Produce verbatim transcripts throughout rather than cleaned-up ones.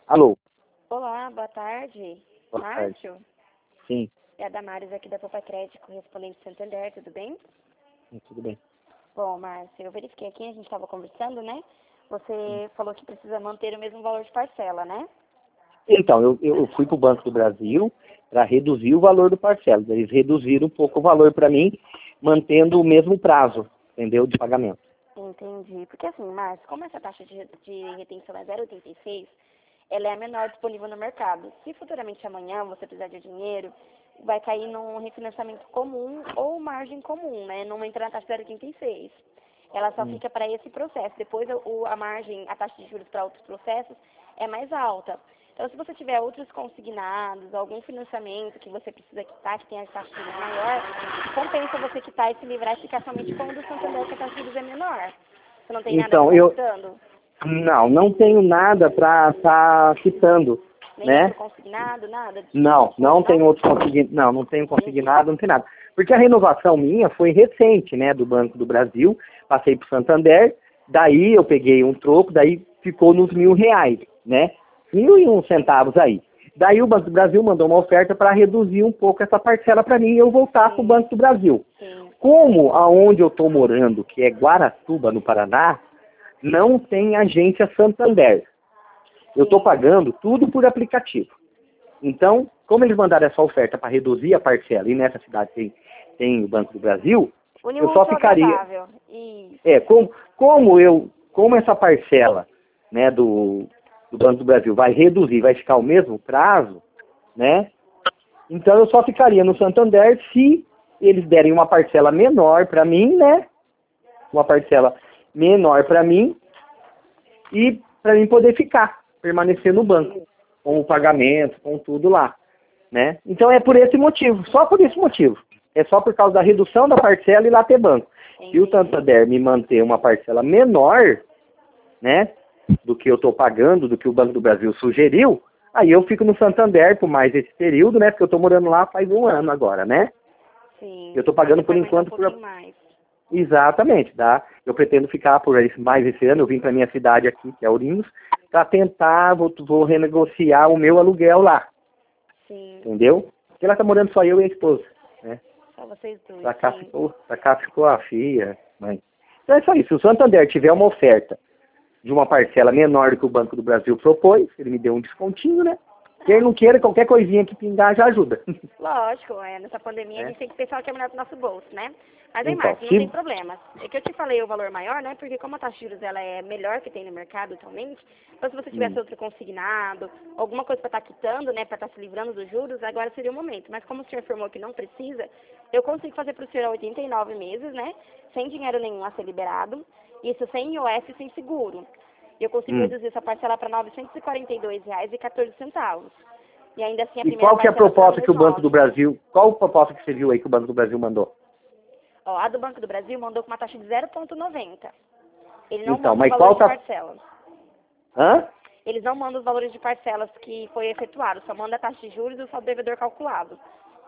Alô? Olá, boa tarde. Boa Márcio? tarde. Sim. É a Damares aqui da Poupa Crédito, correspondente Santander, tudo bem? Sim, tudo bem. Bom, Márcio, eu verifiquei aqui, a gente estava conversando, né? Você falou que precisa manter o mesmo valor de parcela, né? Então, eu, eu fui para o Banco do Brasil para reduzir o valor do parcelo. Eles reduziram um pouco o valor para mim, mantendo o mesmo prazo, entendeu, de pagamento. Entendi. Porque assim, Márcio, como essa taxa de, de retenção é zero vírgula oitenta e seis, ela é a menor disponível no mercado. Se futuramente amanhã você precisar de dinheiro, vai cair num refinanciamento comum ou margem comum, né? Não entra na taxa zero vírgula oitenta e seis. Ela só Hum. fica para esse processo. Depois o, a margem, a taxa de juros para outros processos é mais alta. Então, se você tiver outros consignados, algum financiamento que você precisa quitar, que tem a taxa de juros maior, compensa você quitar e se livrar e ficar somente com o do Santander, que a taxa de juros é menor. Você não tem nada Então, para eu... estar quitando? Não, não tenho nada para estar tá quitando, Nem né? outro consignado, nada? Não, não tenho outro consignado, não, não tenho consignado, não tem nada. Porque a renovação minha foi recente, né, do Banco do Brasil, passei para o Santander, daí eu peguei um troco, daí ficou nos mil reais, né, mil e um centavos aí. Daí o Banco do Brasil mandou uma oferta para reduzir um pouco essa parcela para mim e eu voltar para o Banco do Brasil. Sim. Como aonde eu estou morando, que é Guaratuba, no Paraná, não tem agência Santander. Eu estou pagando tudo por aplicativo. Então, como eles mandaram essa oferta para reduzir a parcela, e nessa cidade tem, tem o Banco do Brasil, Une eu só útil ao ficaria... agradável. Isso. É, como, como eu, como essa parcela, né, do, do Banco do Brasil vai reduzir, vai ficar o mesmo prazo, né? Então eu só ficaria no Santander se eles derem uma parcela menor para mim, né? Uma parcela menor para mim e para mim poder ficar, permanecer no banco, com o pagamento, com tudo lá, né? Então é por esse motivo, só por esse motivo. É só por causa da redução da parcela e lá ter banco. Se o Santander me manter uma parcela menor, né, do que eu estou pagando, do que o Banco do Brasil sugeriu, aí eu fico no Santander por mais esse período, né, porque eu estou morando lá faz um ano agora, né? Sim. Eu estou pagando por enquanto... Um por... mais. Exatamente, tá? Eu pretendo ficar por esse, mais esse ano, eu vim para minha cidade aqui, que é Ourinhos, para tentar, vou, vou renegociar o meu aluguel lá. Sim. Entendeu? Porque lá tá morando só eu e a esposa, né? Só vocês dois, Pra cá sim. ficou, pra cá ficou a filha, mãe. Então é só isso. Se o Santander tiver uma oferta de uma parcela menor do que o Banco do Brasil propôs, ele me deu um descontinho, né? Quem não queira, qualquer coisinha que pingar já ajuda. Lógico, é, nessa pandemia É. a gente tem que pensar o que é melhor pro nosso bolso, né? Mas aí, Então, Márcio, não se... tem problema. É que eu te falei o valor maior, né? Porque como a taxa de juros ela é melhor que tem no mercado atualmente, então se você tivesse Hum. outro consignado, alguma coisa para estar quitando, né? Para estar se livrando dos juros, agora seria o momento. Mas como o senhor informou que não precisa, eu consigo fazer para o senhor a oitenta e nove meses, né? Sem dinheiro nenhum a ser liberado, isso sem I O F e sem seguro. E eu consigo Hum. reduzir essa parcela para novecentos e quarenta e dois reais e quatorze centavos. E ainda assim a E primeira qual que é a parcela proposta será que o Banco do nove. Brasil... Qual a proposta que você viu aí que o Banco do Brasil mandou? Ó, a do Banco do Brasil mandou com uma taxa de zero vírgula noventa. Ele não Então, manda os mas qual valores de tá... parcelas. Hã? Eles não mandam os valores de parcelas que foi efetuado, só manda a taxa de juros e o saldo devedor calculado.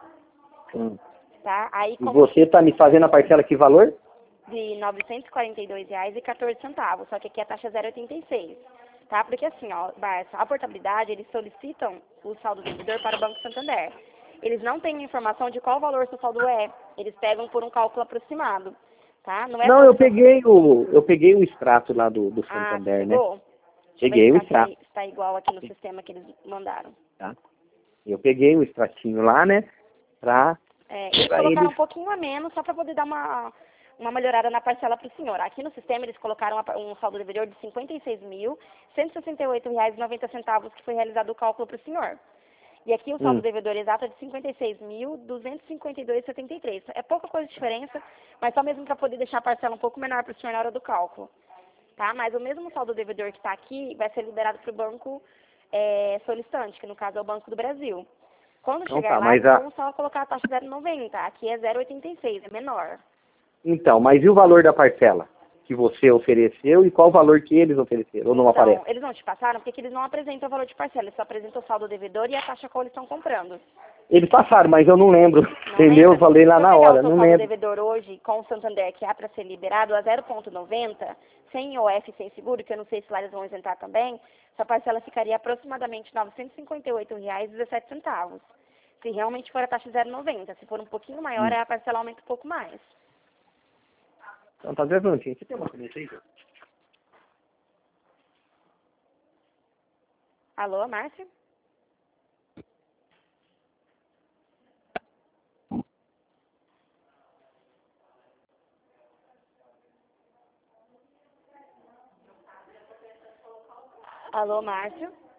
Hum. Tá? Aí E como você tá me fazendo a parcela que valor? de novecentos e quarenta e dois reais e quatorze centavos, só que aqui a taxa é zero vírgula oitenta e seis. Tá? Porque assim, ó, Barça, a portabilidade, eles solicitam o saldo devedor para o Banco Santander. Eles não têm informação de qual valor seu saldo é. Eles pegam por um cálculo aproximado. Tá? Não é Não, todo eu o seu... peguei o eu peguei o extrato lá do, do Ah, você Santander, né? pegou? Deixa eu Peguei o verificar extrato, se está igual aqui no sistema que eles mandaram. tá? Eu peguei o extratinho lá, né? Pra, É, eles pra colocaram eles... um pouquinho a menos só para poder dar uma, uma melhorada na parcela para o senhor. Aqui no sistema eles colocaram uma, um saldo devedor de cinquenta e seis mil, cento e sessenta e oito reais e noventa centavos que foi realizado o cálculo para o senhor. E aqui o saldo Hum. devedor exato é de cinquenta e seis mil, duzentos e cinquenta e dois reais e setenta e três centavos. É pouca coisa de diferença, mas só mesmo para poder deixar a parcela um pouco menor para o senhor na hora do cálculo. Tá? Mas o mesmo saldo devedor que está aqui vai ser liberado para o banco é, solicitante, que no caso é o Banco do Brasil. Quando Então chegar tá, lá, mas eles a... vão só colocar a taxa zero vírgula noventa. Aqui é zero vírgula oitenta e seis, é menor. Então, mas e o valor da parcela que você ofereceu e qual o valor que eles ofereceram? Ou não Então, aparece? eles não te passaram porque eles não apresentam o valor de parcela, eles só apresentam o saldo devedor e a taxa qual eles estão comprando. Eles passaram, mas eu não lembro. Não Entendeu? lembra? Eu falei lá Se eu na pegar o hora, seu não saldo lembro. devedor hoje com o Santander, que é para ser liberado a zero vírgula noventa, sem I O F e sem seguro, que eu não sei se lá eles vão isentar também, essa parcela ficaria aproximadamente novecentos e cinquenta e oito reais e dezessete centavos. Se realmente for a taxa zero vírgula noventa. Se for um pouquinho maior, Hum. a parcela aumenta um pouco mais. Então, tá dizendo, você tem uma caneta aí? Alô, Márcia? Alô, Márcio?